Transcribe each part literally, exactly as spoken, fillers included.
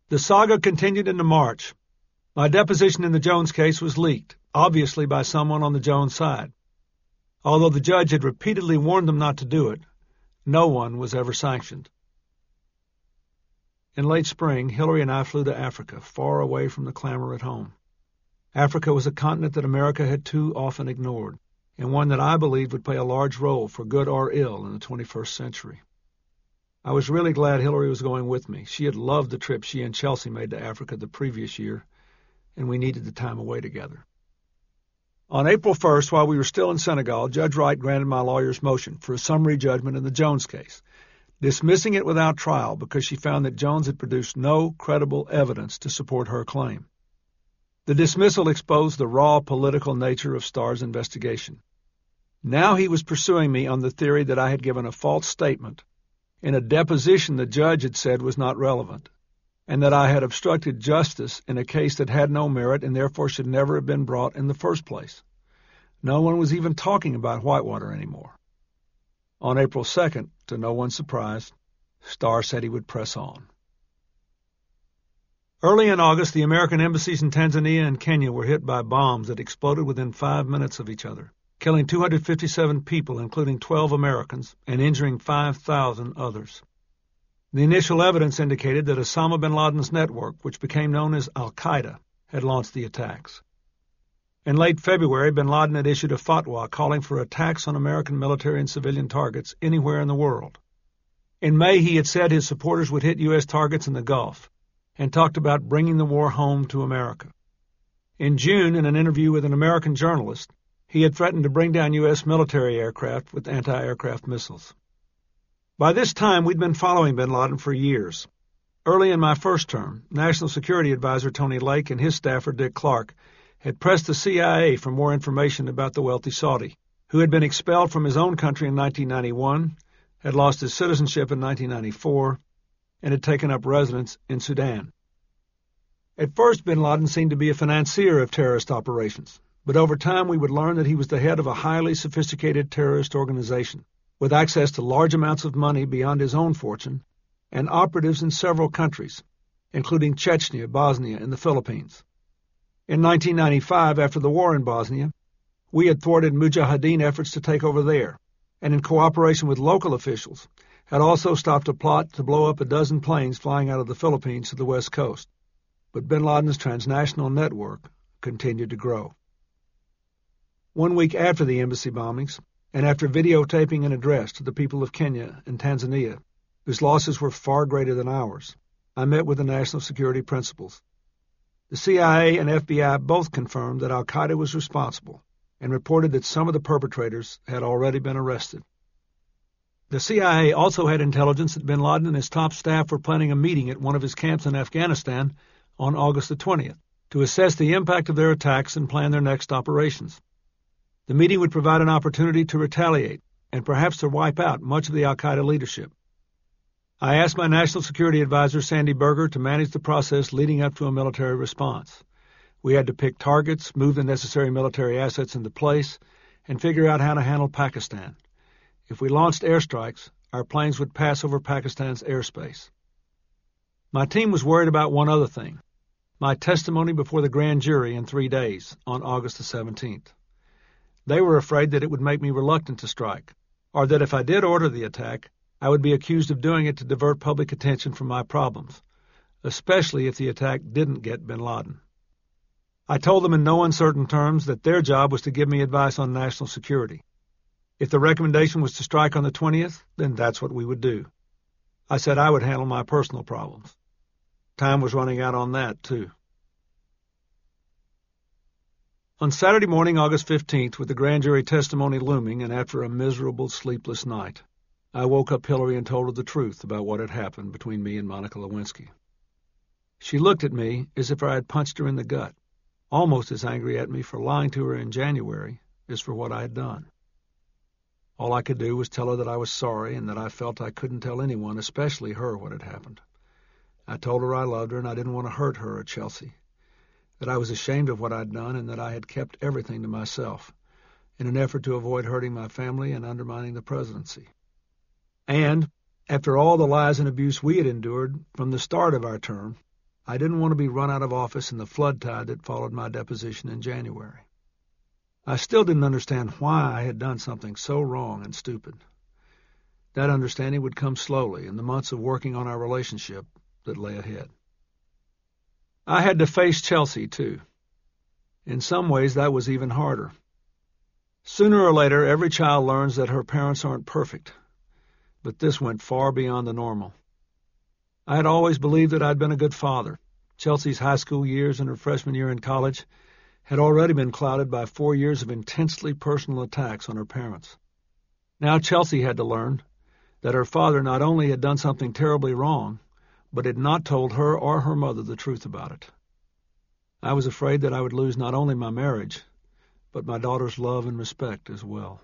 The saga continued into March. My deposition in the Jones case was leaked, obviously by someone on the Jones side. Although the judge had repeatedly warned them not to do it, no one was ever sanctioned. In late spring, Hillary and I flew to Africa, far away from the clamor at home. Africa was a continent that America had too often ignored, and one that I believed would play a large role, for good or ill, in the twenty-first century. I was really glad Hillary was going with me. She had loved the trip she and Chelsea made to Africa the previous year, and we needed the time away together. On April first, while we were still in Senegal, Judge Wright granted my lawyer's motion for a summary judgment in the Jones case, dismissing it without trial because she found that Jones had produced no credible evidence to support her claim. The dismissal exposed the raw political nature of Starr's investigation. Now he was pursuing me on the theory that I had given a false statement in a deposition the judge had said was not relevant, and that I had obstructed justice in a case that had no merit and therefore should never have been brought in the first place. No one was even talking about Whitewater anymore. On April second, to no one's surprise, Starr said he would press on. Early in August, the American embassies in Tanzania and Kenya were hit by bombs that exploded within five minutes of each other, killing two hundred fifty-seven people, including twelve Americans, and injuring five thousand others. The initial evidence indicated that Osama bin Laden's network, which became known as Al-Qaeda, had launched the attacks. In late February, bin Laden had issued a fatwa calling for attacks on American military and civilian targets anywhere in the world. In May, he had said his supporters would hit U S targets in the Gulf, and talked about bringing the war home to America. In June, in an interview with an American journalist, he had threatened to bring down U S military aircraft with anti-aircraft missiles. By this time, we'd been following bin Laden for years. Early in my first term, National Security Advisor Tony Lake and his staffer Dick Clark had pressed the C I A for more information about the wealthy Saudi, who had been expelled from his own country in nineteen ninety-one, had lost his citizenship in nineteen ninety-four, and had taken up residence in Sudan. At first, bin Laden seemed to be a financier of terrorist operations, but over time we would learn that he was the head of a highly sophisticated terrorist organization, with access to large amounts of money beyond his own fortune, and operatives in several countries, including Chechnya, Bosnia, and the Philippines. In nineteen ninety-five, after the war in Bosnia, we had thwarted Mujahideen efforts to take over there, and in cooperation with local officials, had also stopped a plot to blow up a dozen planes flying out of the Philippines to the west coast. But bin Laden's transnational network continued to grow. One week after the embassy bombings, and after videotaping an address to the people of Kenya and Tanzania, whose losses were far greater than ours, I met with the national security principals. The C I A and F B I both confirmed that Al-Qaeda was responsible and reported that some of the perpetrators had already been arrested. The C I A also had intelligence that bin Laden and his top staff were planning a meeting at one of his camps in Afghanistan on August the twentieth to assess the impact of their attacks and plan their next operations. The meeting would provide an opportunity to retaliate and perhaps to wipe out much of the Al-Qaeda leadership. I asked my National Security Advisor, Sandy Berger, to manage the process leading up to a military response. We had to pick targets, move the necessary military assets into place, and figure out how to handle Pakistan. If we launched airstrikes, our planes would pass over Pakistan's airspace. My team was worried about one other thing, my testimony before the grand jury in three days, on August the seventeenth. They were afraid that it would make me reluctant to strike, or that if I did order the attack, I would be accused of doing it to divert public attention from my problems, especially if the attack didn't get bin Laden. I told them in no uncertain terms that their job was to give me advice on national security. If the recommendation was to strike on the twentieth, then that's what we would do. I said I would handle my personal problems. Time was running out on that, too. On Saturday morning, August fifteenth, with the grand jury testimony looming and after a miserable, sleepless night, I woke up Hillary and told her the truth about what had happened between me and Monica Lewinsky. She looked at me as if I had punched her in the gut, almost as angry at me for lying to her in January as for what I had done. All I could do was tell her that I was sorry and that I felt I couldn't tell anyone, especially her, what had happened. I told her I loved her and I didn't want to hurt her or Chelsea, that I was ashamed of what I'd done and that I had kept everything to myself in an effort to avoid hurting my family and undermining the presidency. And, after all the lies and abuse we had endured from the start of our term, I didn't want to be run out of office in the flood tide that followed my deposition in January. I still didn't understand why I had done something so wrong and stupid. That understanding would come slowly in the months of working on our relationship that lay ahead. I had to face Chelsea, too. In some ways, that was even harder. Sooner or later, every child learns that her parents aren't perfect, but this went far beyond the normal. I had always believed that I'd been a good father. Chelsea's high school years and her freshman year in college had already been clouded by four years of intensely personal attacks on her parents. Now Chelsea had to learn that her father not only had done something terribly wrong, but had not told her or her mother the truth about it. I was afraid that I would lose not only my marriage, but my daughter's love and respect as well.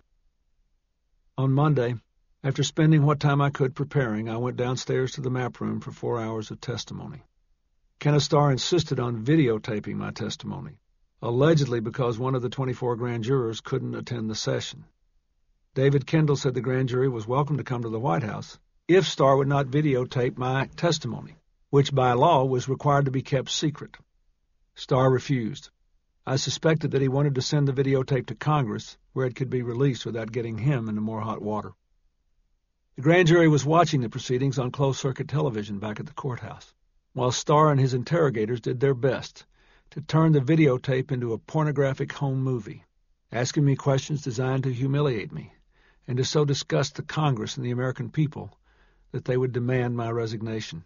On Monday, after spending what time I could preparing, I went downstairs to the map room for four hours of testimony. Kenneth Starr insisted on videotaping my testimony, allegedly because one of the twenty-four grand jurors couldn't attend the session. David Kendall said the grand jury was welcome to come to the White House if Starr would not videotape my testimony, which by law was required to be kept secret. Starr refused. I suspected that he wanted to send the videotape to Congress, where it could be released without getting him into more hot water. The grand jury was watching the proceedings on closed-circuit television back at the courthouse, while Starr and his interrogators did their best to turn the videotape into a pornographic home movie, asking me questions designed to humiliate me and to so disgust the Congress and the American people that they would demand my resignation.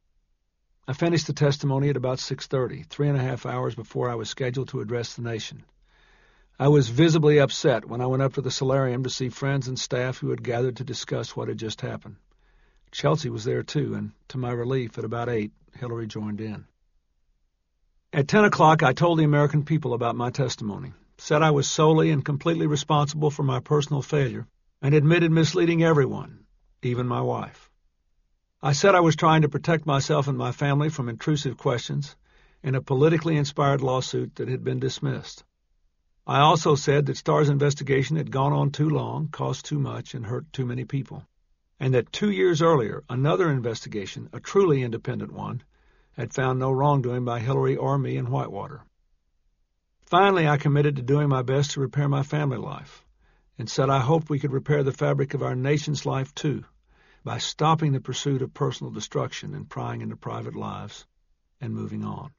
I finished the testimony at about six thirty, three and a half hours before I was scheduled to address the nation. I was visibly upset when I went up to the solarium to see friends and staff who had gathered to discuss what had just happened. Chelsea was there too, and to my relief, at about eight, Hillary joined in. At ten o'clock, I told the American people about my testimony, said I was solely and completely responsible for my personal failure, and admitted misleading everyone, even my wife. I said I was trying to protect myself and my family from intrusive questions in a politically inspired lawsuit that had been dismissed. I also said that Starr's investigation had gone on too long, cost too much, and hurt too many people, and that two years earlier, another investigation, a truly independent one, had found no wrongdoing by Hillary or me in Whitewater. Finally, I committed to doing my best to repair my family life, and said I hoped we could repair the fabric of our nation's life too, by stopping the pursuit of personal destruction and prying into private lives and moving on.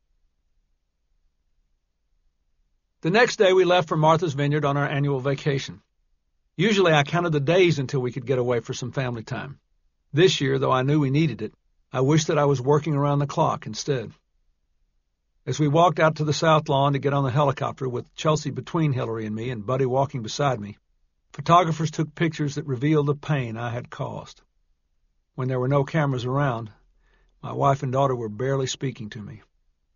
The next day we left for Martha's Vineyard on our annual vacation. Usually I counted the days until we could get away for some family time. This year, though I knew we needed it, I wished that I was working around the clock instead. As we walked out to the south lawn to get on the helicopter with Chelsea between Hillary and me and Buddy walking beside me, photographers took pictures that revealed the pain I had caused. When there were no cameras around, my wife and daughter were barely speaking to me.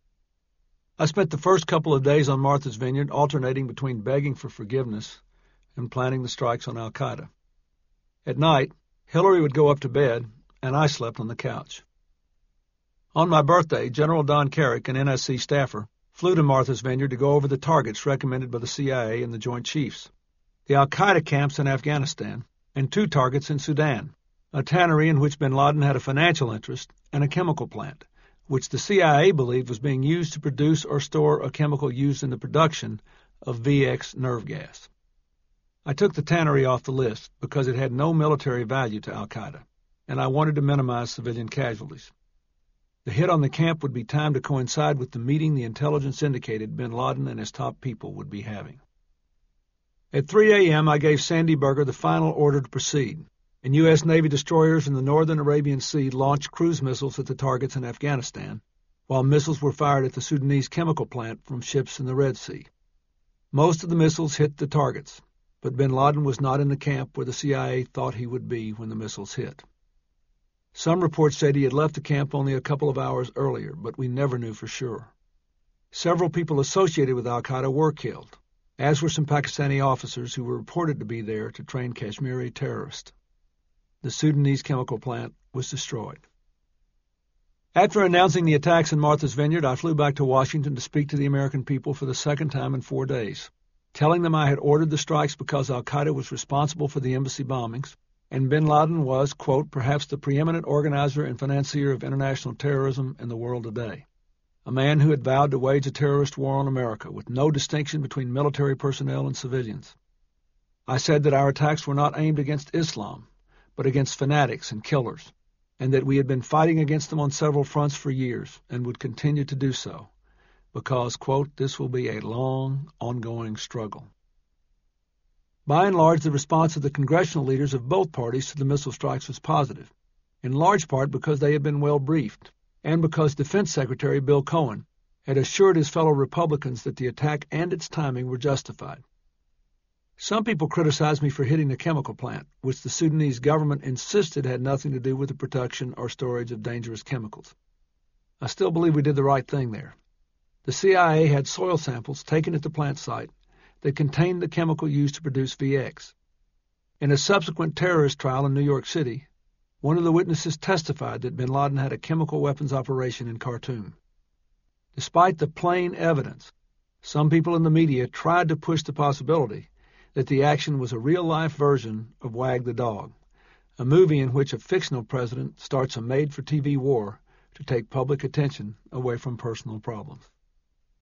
I spent the first couple of days on Martha's Vineyard alternating between begging for forgiveness and planning the strikes on Al-Qaeda. At night, Hillary would go up to bed, and I slept on the couch. On my birthday, General Don Carrick, an N S C staffer, flew to Martha's Vineyard to go over the targets recommended by the C I A and the Joint Chiefs, the Al-Qaeda camps in Afghanistan, and two targets in Sudan, a tannery in which bin Laden had a financial interest, and a chemical plant, which the C I A believed was being used to produce or store a chemical used in the production of V X nerve gas. I took the tannery off the list because it had no military value to Al-Qaeda, and I wanted to minimize civilian casualties. The hit on the camp would be timed to coincide with the meeting the intelligence indicated bin Laden and his top people would be having. At three a.m., I gave Sandy Berger the final order to proceed, and U S Navy destroyers in the northern Arabian Sea launched cruise missiles at the targets in Afghanistan, while missiles were fired at the Sudanese chemical plant from ships in the Red Sea. Most of the missiles hit the targets, but bin Laden was not in the camp where the C I A thought he would be when the missiles hit. Some reports said he had left the camp only a couple of hours earlier, but we never knew for sure. Several people associated with al-Qaeda were killed, as were some Pakistani officers who were reported to be there to train Kashmiri terrorists. The Sudanese chemical plant was destroyed. After announcing the attacks in Martha's Vineyard, I flew back to Washington to speak to the American people for the second time in four days, telling them I had ordered the strikes because al-Qaeda was responsible for the embassy bombings, and bin Laden was, quote, perhaps the preeminent organizer and financier of international terrorism in the world today. a man who had vowed to wage a terrorist war on America with no distinction between military personnel and civilians. I said that our attacks were not aimed against Islam, but against fanatics and killers, and that we had been fighting against them on several fronts for years and would continue to do so, because, quote, this will be a long, ongoing struggle. By and large, the response of the congressional leaders of both parties to the missile strikes was positive, in large part because they had been well briefed, and because Defense Secretary Bill Cohen had assured his fellow Republicans that the attack and its timing were justified. Some people criticized me for hitting the chemical plant, which the Sudanese government insisted had nothing to do with the production or storage of dangerous chemicals. I still believe we did the right thing there. The C I A had soil samples taken at the plant site that contained the chemical used to produce V X. In a subsequent terrorist trial in New York City, one of the witnesses testified that bin Laden had a chemical weapons operation in Khartoum. Despite the plain evidence, some people in the media tried to push the possibility that the action was a real-life version of Wag the Dog, a movie in which a fictional president starts a made-for-T V war to take public attention away from personal problems.